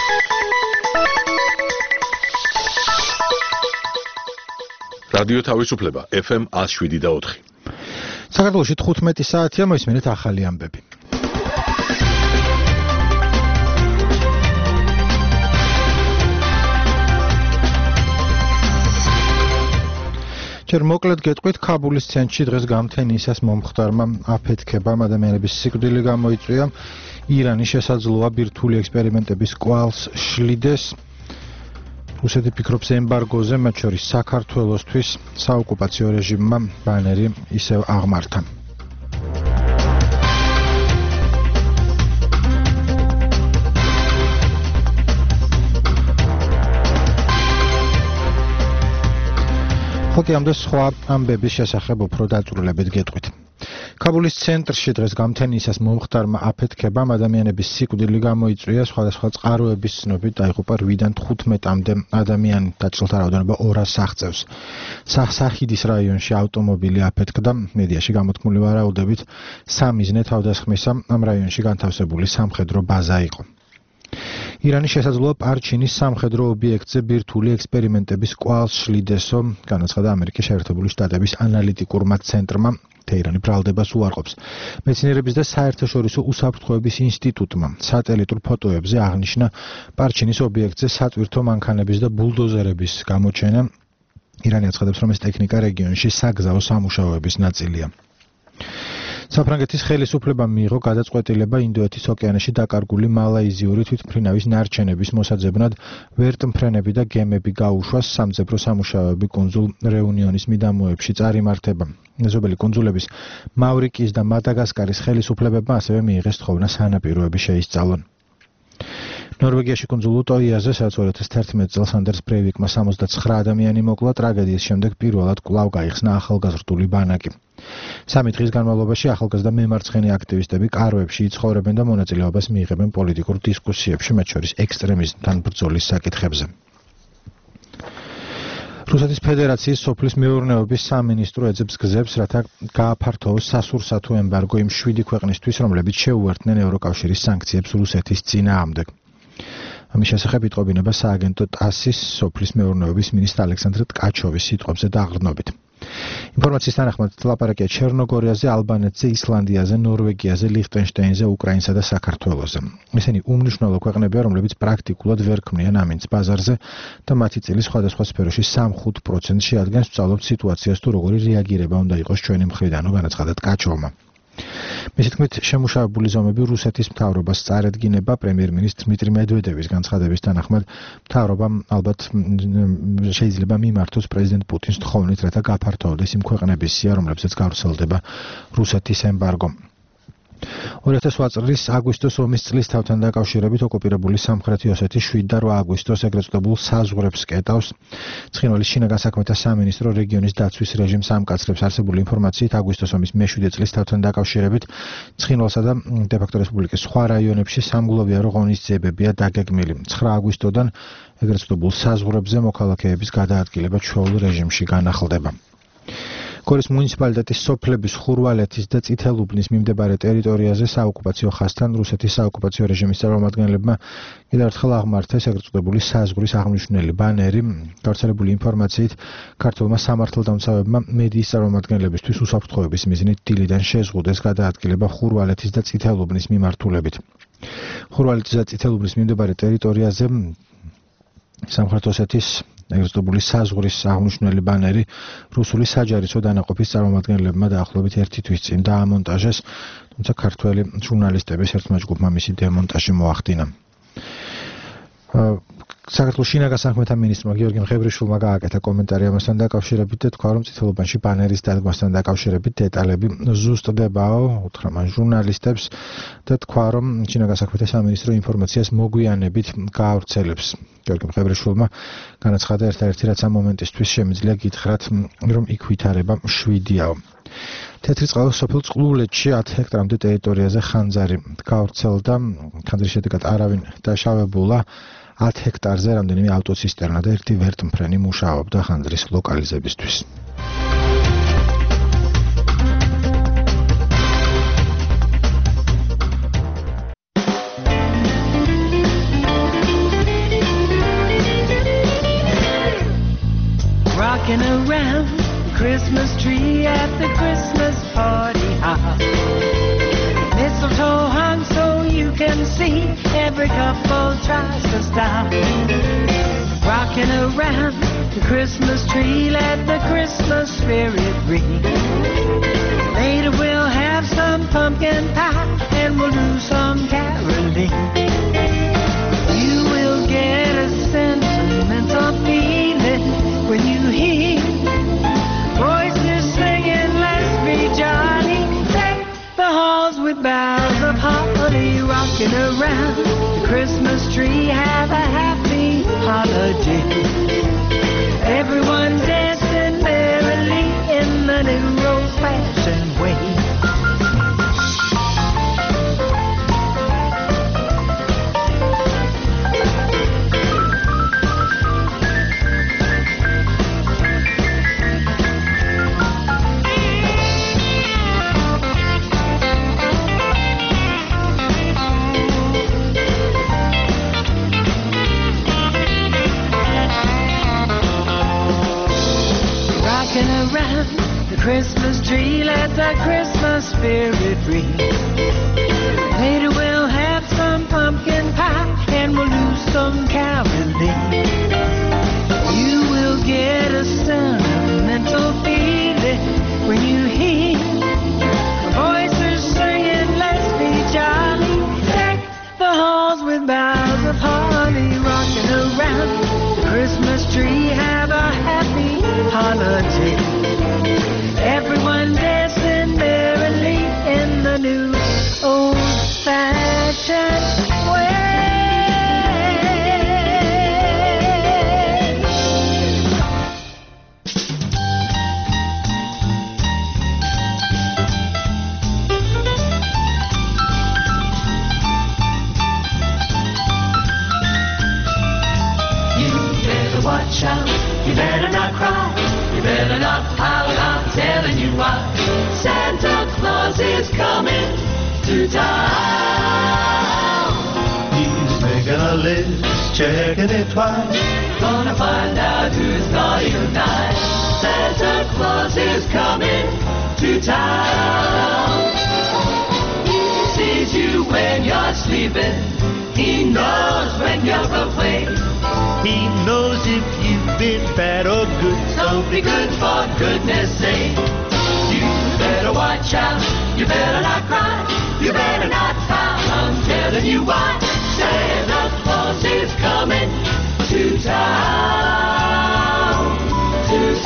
რადიო თავისუფლება FM 107.4. საქართველოში 15 საათია, მოისმენთ ახალი ამბები. ჯერ მოკლედ გეტყვით, ქაბულის ცენტრში დღეს გამთენისას მომხდარმა აფეთქებამ ადამიანების სიკვდილი გამოიწვია. ირანი შესაძლოა ბირთვული ექსპერიმენტების კვალს შლიდეს. რუსეთი ფიქრობს ემბარგოზე, მათ შორის საქართველოსთვის საოკუპაციო რეჟიმმა ბანერი ისევ აღმართა. ხოთი ამდე სხვა ამბების შესახებ უფრო დაწვრილებით გეტყვით. ქაბულის ცენტრში დღეს გამთენისას მომხდარმა აფეთქებამ ადამიანების სიკვდილი გამოიწვია. სხვადასხვა წყაროების ცნობით დაიღუპა 8-დან 15-მდე ადამიანი, დაჭრილთა რაოდენობა 200 აღწევს. სახიდის რაიონში ავტომობილი აფეთქდა. მედიაში გამოთქმული ვარაუდებით, სამიზნე თავდასხმისა ამ რაიონში განთავსებული სამხედრო ბაზა იყო. ირანი შესაძლოა პარჩინის სამხედრო ობიექტზე ბირთვული ექსპერიმენტების კვალს შლიდესო, განაცხადა ამერიკის შეერთებული შტატების ანალიტიკურმა ცენტრმა. თეირანი ბრალდებას უარყოფს. მეცნიერების და საერთაშორისო უსაფრთხოების ინსტიტუტმა სატელიტურ ფოტოებზე აღნიშნა პარჩინის ობიექტზე სატვირთო მანქანების და ბულდოზერების გამოჩენა. ირანი აცხადებს, რომ ეს ტექნიკა რეგიონში საგზაო სამუშაოების ნაწილია. საფრანგეთის ხელისუფლებამ მიიღო გადაწყვეტილება ინდოეთის ოკეანეში დაკარგული მალაიზიური თვითმფრინავის ნარჩენების მოსაძებნად ვერტმფრენები და გემები გაუშვას. სამძებრო სამუშაოები კუნძულ რეუნიონის მიდამოებში წარიმართება. მეზობელი კუნძულების მავრიკის და მადაგასკარის ხელისუფლებებმა ასევე მიიღეს თხოვნა სანაპიროები შეისწავლონ. ნორვეგიაში კუნძულ უტოიაზე, სადაც 2011 წელს ანდერს ბრეივიკმა 69 ადამიანი მოკლა, ტრაგედიის შემდეგ პირველად კვლავ გაიხსნა ახალგაზრდული ბანაკი. 3 დღის განმავლობაში ახალგაზრდა მემარცხენე აქტივისტები კარვებში იცხოვრებენ და მონაწილეობას მიიღებენ პოლიტიკურ დისკუსიებში, მათ შორის ექსტრემიზმთან ბრძოლის საკითხებზე. რუსეთის ფედერაციის სოფლის მეურნეობის სამინისტრო ეძებს გზებს, რათა გააფართოვოს სასურსათო ემბარგო იმ 7 ქვეყნისთვის, რომლებიც შეუერთდნენ ევროკავშირის სანქციებს რუსეთის წინააღმდეგ. ამის შესახებ იტყობინება სააგენტო ტასის სოფლის მეურნეობის მინისტრ ალექსანდრ ტკაჩოვის სიტყვებზე და აღგრნობით. ინფორმაციის თანახმად ლაპარაკია ჩერნოგორიაზე, ალბანეთზე, ისლანდიაზე, ნორვეგიაზე, ლიხტენშტაინზე, უკრაინსა და საქართველოზე. ესენი უმნიშვნელო ქვეყნებია, რომლებიც პრაქტიკულად ვერ ქმნიან ამინდს ბაზარზე და მათი წილი სხვადასხვა სფეროში 3-5% შეადგენს. ვწავლობთ სიტუაციას თუ როგორი რეაგირება უნდა იყოს ჩვენი მხრიდანო, განაცხადა ტკაჩოვმა. მისი თქმით, შემუშავებული ზომები რუსეთის მთავრობას წარედგინება. პრემიერ-მინისტრ დმიტრი მედვედევის განცხადების თანახმად, მთავრობამ ალბათ შეიძლება მიმართოს პრეზიდენტ პუტინს თხოვნით, რათა გაფართოვდეს იმ ქვეყნების სია, რომლებზეც გავრცელდება რუსეთის ემბარგო. 2008 წლის აგვისტოს ომის წლისთავთან დაკავშირებით ოკუპირებული სამხრეთი ოსეთის 7 და 8 აგვისტოს ეგრეთ წოდებულ საზღვრებს კეტავს. ცხინვალის შინაგან საქმეთა სამინისტრო რეგიონის დაცვის რეჟიმს ამკაცრებს. არსებული ინფორმაციით, აგვისტოს ომის მე-7 წლისთავთან დაკავშირებით ცხინვალსა და დე-ფაქტო რესპუბლიკის სხვა რაიონებში სამგლოვიარო ღონისძიებებია დაგეგმილი. 9 აგვისტოდან ეგრეთ წოდებულ საზღვრებზე მოქალაქეების გადაადგილება ჩვეულ რეჟიმში განახლდება. გორის მუნიციპალიტეტის სოფლების ხურვალეთის და წითელუბნის მიმდებარე ტერიტორიაზე საოკუპაციო ხაზთან რუსეთის საოკუპაციო რეჟიმის წარმომადგენლებმა კიდევ ერთხელ აღმართეს ეგრეთ წოდებული საზღვრის აღმნიშვნელი ბანერი. გავრცელებული ინფორმაციით, ქართველმა სამართალდამცავებმა მედიის წარმომადგენლებისთვის უსაფრთხოების მიზნით დილიდან შეზღუდეს გადაადგილება ხურვალეთის და წითელუბნის მიმართულებით. ხურვალეთის და წითელუბნის მიმდებარე ტერიტორიაზე სამხრეთ ოსეთის ეგრეთ წოდებული საზღვრის აღმნიშვნელი ბანერი რუსული საჯარისო დანაყოფის წარმომადგენლებმა დაახლოებით 1 თვის წინ დაამონტაჟეს, თუმცა ქართველი ჟურნალისტების ერთმა ჯგუფმა მისი დემონტაჟი მოახდინა. საქართველოს შინაგან საქმეთა მინისტრმა გიორგი მღევრიშვილმა გააკეთა კომენტარი ამასთან დაკავშირებით და თქვა, რომ წითელუბანში ბანერის დადგმასთან დაკავშირებით დეტალები ზუსტდებაო, უთხრა მან ჟურნალისტებს და თქვა, რომ შინაგან საქმეთა სამინისტრო ინფორმაციას მოგვიანებით გაავრცელებს. გიორგი მღევრიშვილმა განაცხადა, ერთ-ერთი რაც ამ მომენტისთვის შემიძლია გითხრათ, რომ იქ ვითარება 7-აო. თეთრი წყალოს სოფელ წყლულეთში 10 ჰექტარამდე ტერიტორიაზე ხანძარი გავრცელდა. ხანძრის შედეგად არავინ დაშავებულა. 10 ჰექტარზე რამდენიმე ავტოცისტერნა და 1 ვერტმფრენი მუშაობდა ხანძრის ლოკალიზებისთვის. around the Christmas tree at the Christmas party hop. Mistletoe hung so you can see, every couple tries to stop. Rocking around the Christmas tree, let the Christmas spirit ring. Later we'll have some pumpkin pie and we'll do some caroling. You will get a sentimental feeling when you hear voices singing, let's be jolly. Deck the halls with boughs of holly, rocking around the Christmas tree. Have a happy holiday. Everyone dancing merrily in the new old-fashioned way. Around the Christmas tree, let the Christmas spirit ring. Later we'll have some pumpkin pie and we'll do some caroling. You will get a sentimental feeling when you hear voices singing, let's be jolly. Deck the halls with boughs of holly, rocking around the Christmas tree. Have a happy holiday. Everyone dancing merrily in the new old-fashioned way. You better watch out, you better not cry, you better not pout, I'm telling you why. Santa Claus is coming to town. He's making a list, checking it twice. Gonna find out who's naughty or nice. Santa Claus is coming to town. He sees you when you're sleeping. He knows when you're awake. He knows if you've been bad or good. So be good for goodness sake. You better watch out. You better not cry. You better not pout. I'm telling you why. Santa Claus is coming to town. To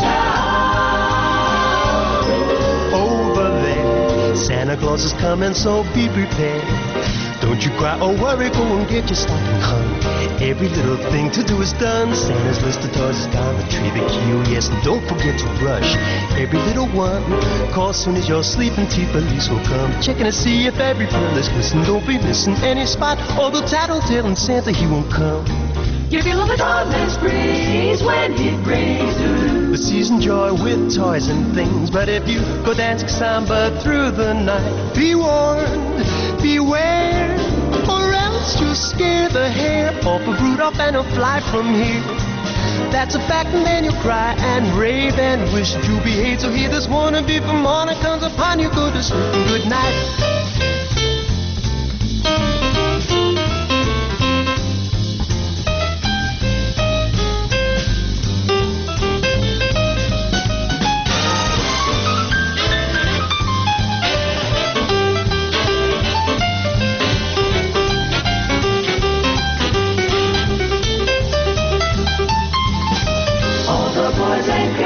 town. Over there, Santa Claus is coming, so be prepared. Don't you cry or worry, go and get your stocking hung. Every little thing to do is done. Santa's list of toys is down the tree, the key, oh yes, and don't forget to brush every little one. Call soon as you're sleeping, police will come, checking to see if every pearl is glistening. Don't be missing any spot, although tattletelling Santa, he won't come. You feel the dawnless breeze when he brings you the season joy with toys and things. But if you go dancing samba through the night, be warned, beware, or else you'll scare the hair off of Rudolph and he'll fly from here. That's a fact, and then you'll cry and rave and wish you behave. So hear this warning before morning comes upon you. Go to sleep and good night.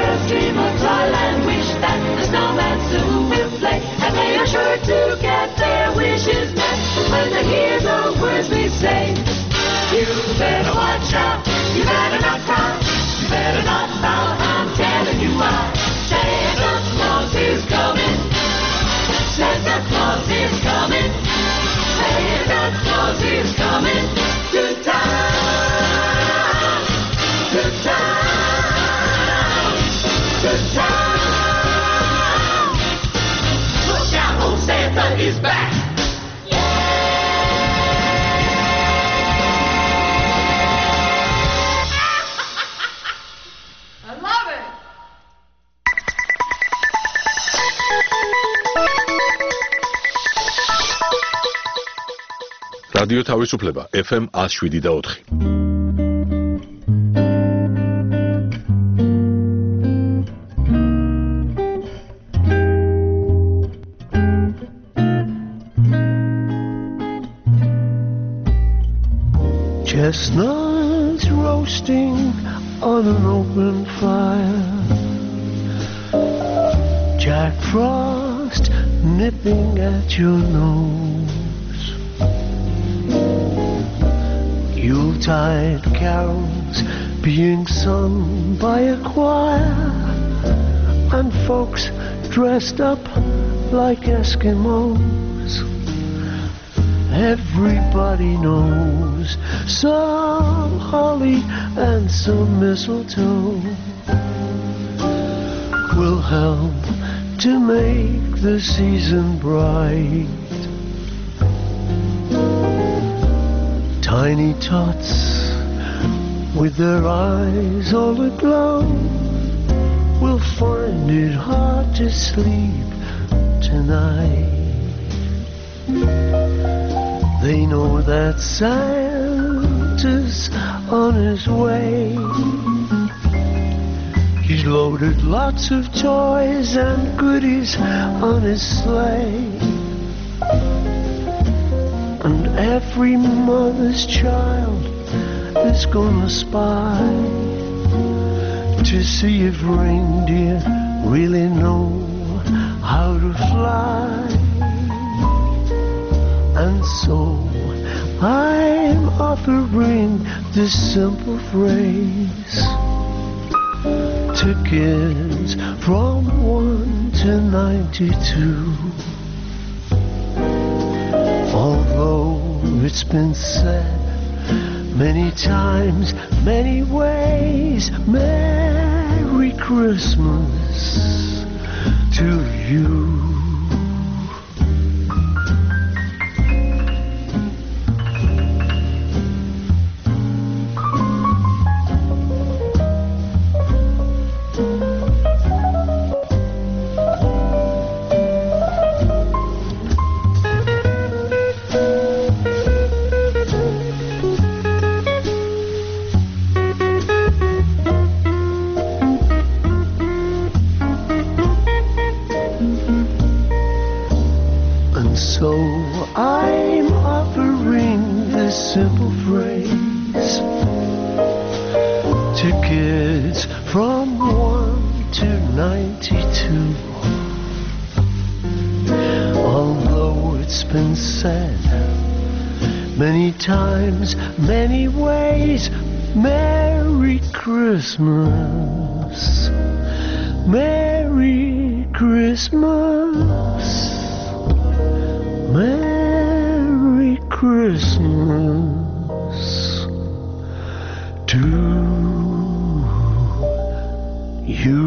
dream of Thailand, wish that the snowman soon will play, and they are sure to get there. რადიო თავისუფლება FM 107.4. Chestnuts roasting on an open fire, Jack Frost nipping at your nose, Yuletide carols being sung by a choir, and folks dressed up like Eskimos. Everybody knows some holly and some mistletoe will help to make the season bright. Tiny tots with their eyes all aglow will find it hard to sleep tonight. They know that Santa's on his way. He's loaded lots of toys and goodies on his sleigh. And every mother's child is gonna spy to see if reindeer really know how to fly. And so I'm offering this simple phrase to kids from 1 to 92. Although it's been said many times, many ways, Merry Christmas to you. Many ways, Merry Christmas, Merry Christmas, Merry Christmas to you.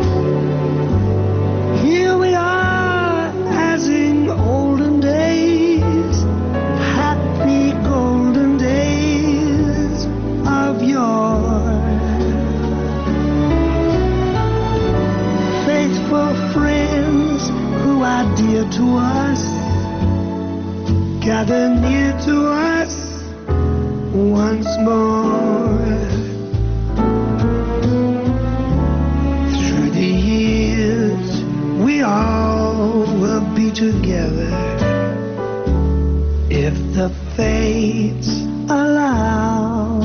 Here we are, as in olden days. dear to us, gather near to us once more. Through the years, we all will be together if the fates allow.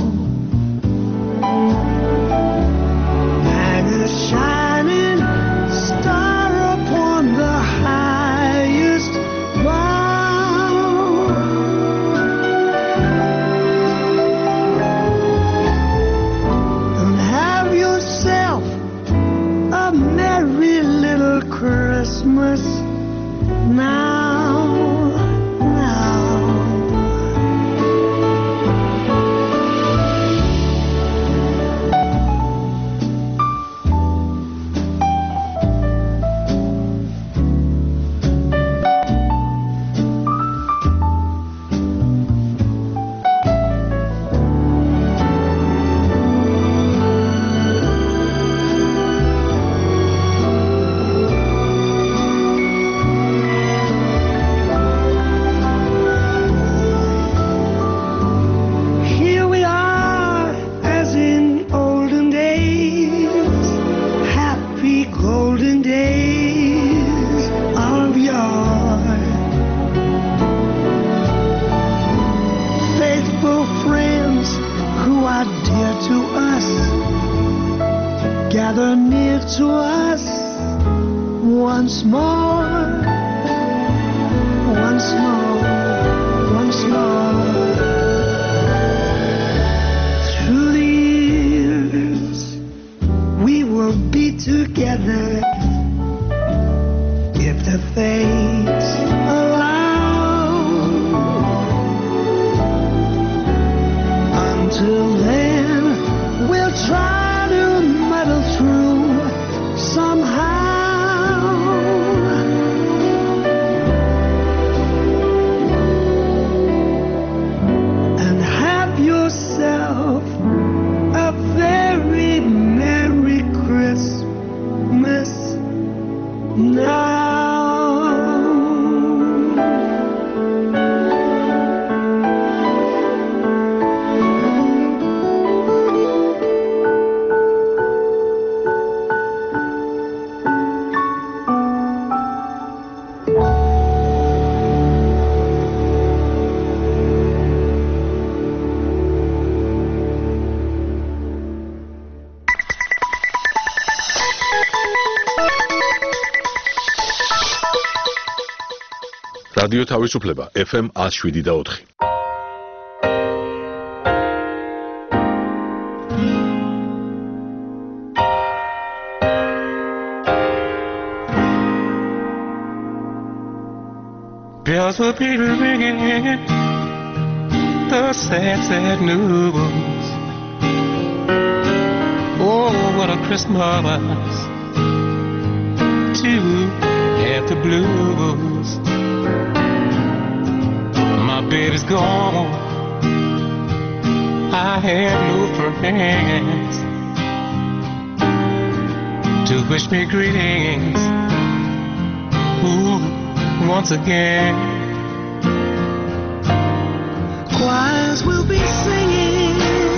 Hang a shining star upon the highest bough. And have yourself a merry little Christmas now. Gather near to us once more, once more, once more. Through the years, we will be together if the fates allow. Until then, we'll try through somehow. And have yourself a very Merry Christmas now. რადიო თავისუფლება FM 107.4. Bells will be ringing, the sad, sad news. Oh, what a Christmas to have the blues. My baby's gone, I have no friends to wish me greetings. Ooh, once again. Choirs will be singing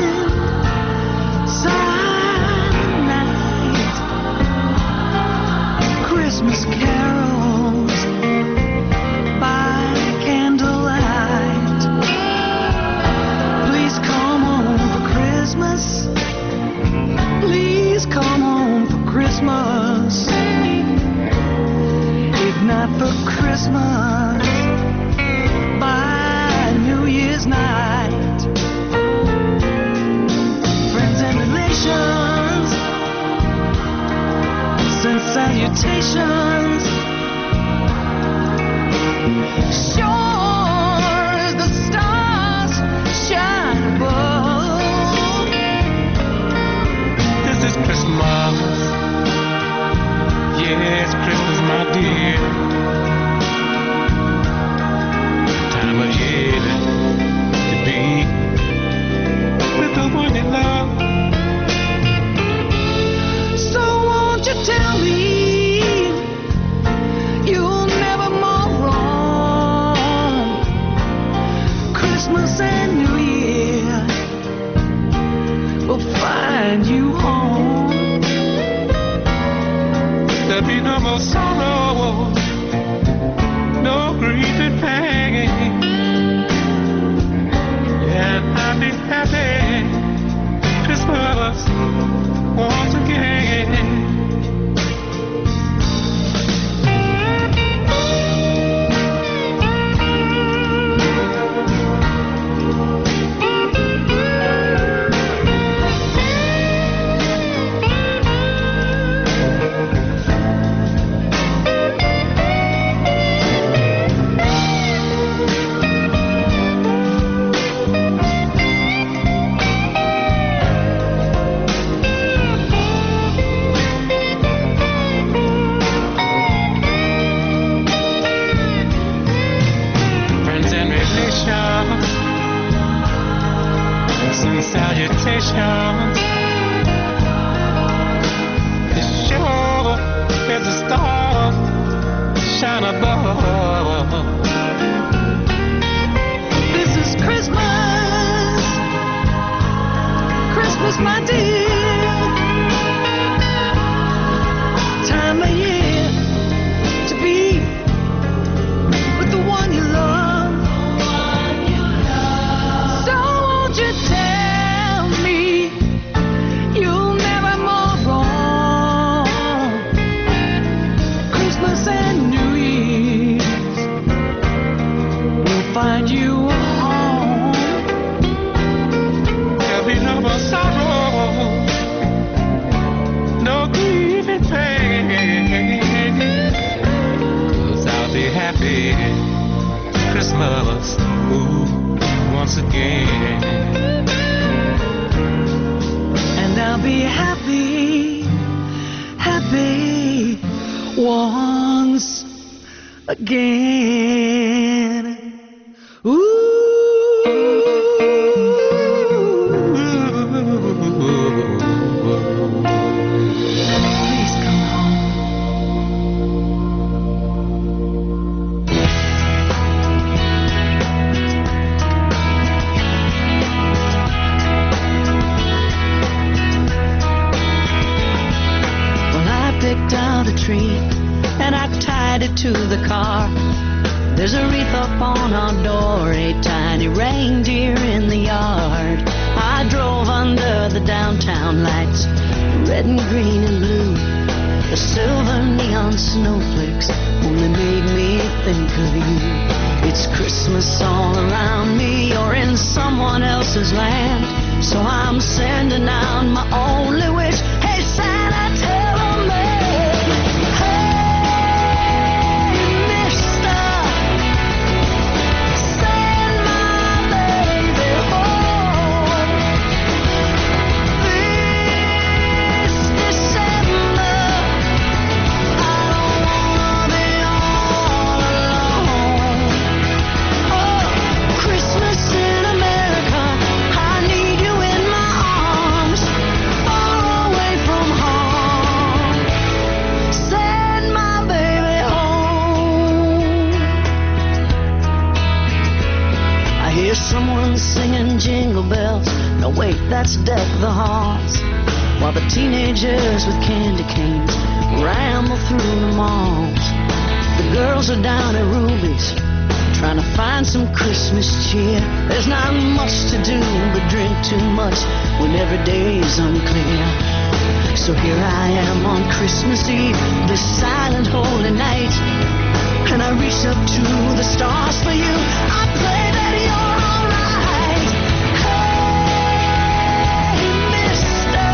silent night, Christmas carols by candlelight. Please come home for Christmas. Please come home for Christmas. If not for Christmas, by New Year's night. Friends and relations send salutations. Sure as the stars shine above. This is Christmas. Yes, Christmas, my dear. Time of year to be with the one you love. So won't you tell me you'll never There'll be no more sorrow, no grief and pain. Yeah, and I'll be happy Christmas once again. Salutations. This show is a star shine above. This is Christmas, Christmas, my dear. Time of year to be with the one you love. So won't you tell me you'll never more wrong? Christmas and New Year's will find you home. There'll be no more sorrow, no grief and pain. 'Cause I'll be happy Christmas, ooh, once again. And I'll be happy, happy once again. Please come home. Well, I picked out a tree and I tied it to the car. There's a wreath up on our door, a tiny reindeer in the yard. I drove under the downtown lights, red and green and blue. The silver neon snowflakes only made me think of you. It's Christmas all around me, or in someone else's land. So I'm sending out my only wish. Hey Santa, tell 'em hey, mister, send my baby home this December. I don't wanna be all alone. Oh, Christmas in America, I need you in my arms, far away from home. Send my baby home. I hear someone singing jingle bells. No, wait, that's Deck the Halls. While the teenagers with candy canes ramble through the malls. The girls are down at Ruby's, trying to find some Christmas cheer. There's not much to do but drink too much when every day is unclear. So here I am on Christmas Eve, this silent holy night, and I reach up to the stars for you. I pray that you're alright. Hey, mister,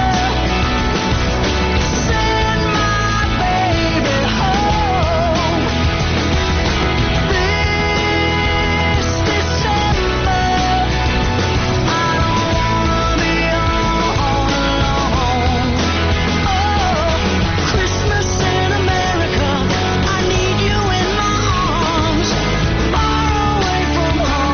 send my baby home this December. I don't wanna be all alone. Oh, Christmas in America, I need you in my arms, far away from home.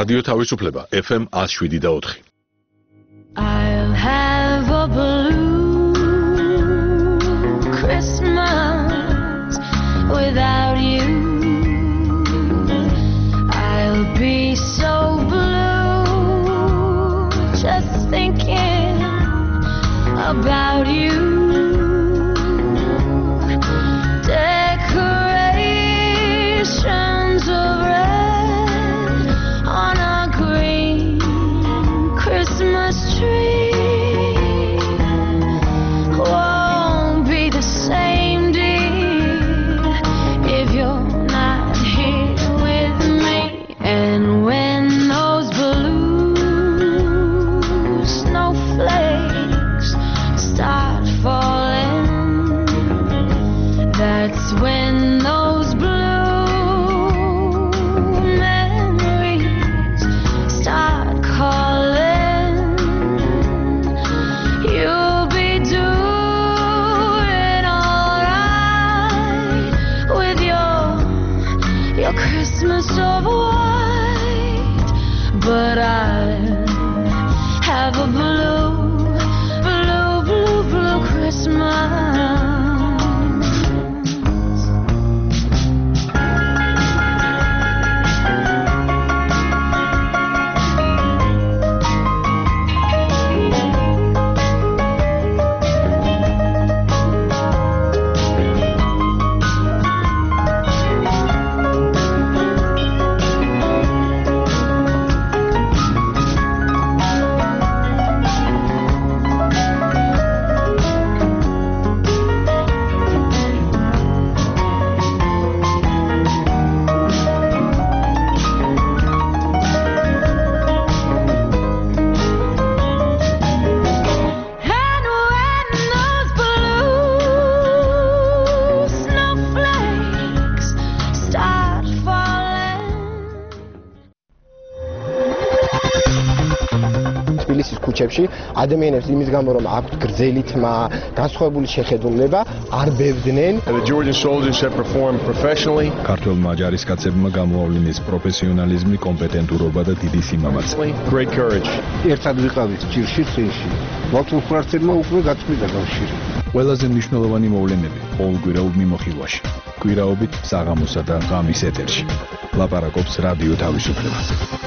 რადიო თავისუფლება FM 107.4. I'll have a blue Christmas without you. I'll be so blue just thinking about you. Decorations of red on a green Christmas tree won't be the same, dear, if you're not here with me. And when those blue snowflakes start falling, that's when those blue memories start calling. You'll be doing alright with your Christmas of white, but I'll have a blue Christmas. ქუჩებში ადამიანებს იმის გამო რომ აქვთ გრძელი თმა, განსხვავებული შეხედულება, არ ბევდნენ. The Georgian soldiers have performed professionally. ქართველმა ჯარისკაცებმა გამოავლინეს პროფესიონალიზმი, კომპეტენტურობა და დიდი სიმამაცე. Great courage. ერთად ვიყავით ჭირში წინში. მათულ ფრთებმა უკვე გაწყვიტა კავშირი. ყველაზე მნიშვნელოვანი მოვლენები ყოველკვირეულ მიმოხილვაში. კვირაობით საღამოსა და ღამის ეთერში. ლაპარაკობს რადიო თავისუფლება.